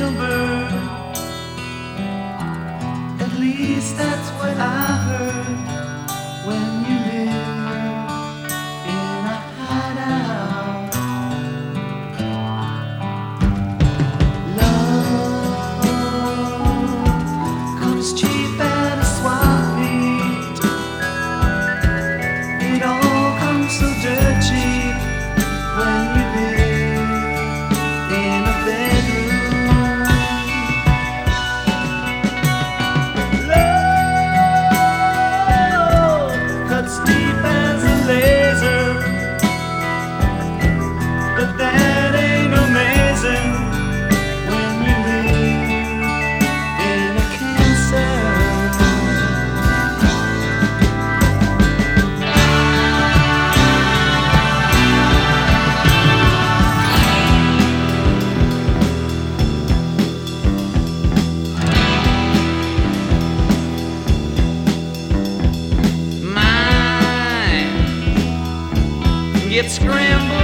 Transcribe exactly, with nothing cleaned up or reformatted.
remember. At least that's what I heard when you lived in a hideout. Love comes cheap at a swap meet. It all comes so dirt cheap when you live in a bedroom. Love cuts deep as a laser, but that ain't amazing when you live in a cancer. Get scrambled